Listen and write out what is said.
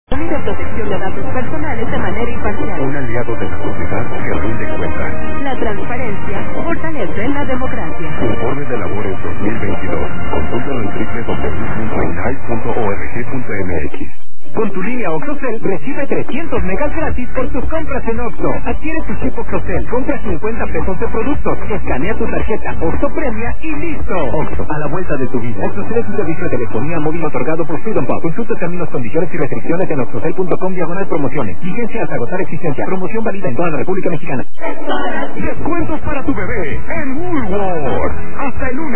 de protección de datos personales de manera imparcial. Un aliado de la sociedad que rinde cuentas. La transparencia fortalece la democracia. Informe de labores 2022. Consúltalo en www.inhai.org.mx. Con tu línea OXXOCEL recibe 300 megas gratis por tus compras en OXXO. Adquiere tu chip OXXOCEL, compra 50 pesos de productos, escanea tu tarjeta OXXO Premia y listo. OXXO, a la vuelta de tu vida. OXXOCEL es un servicio de telefonía móvil otorgado por Freedom Pop. Consulta términos, condiciones y restricciones en oxxocel.com/promociones. Vigencia hasta agotar existencia. Promoción válida en toda la República Mexicana. Descuentos para tu bebé en Woolworth. Hasta el lunes.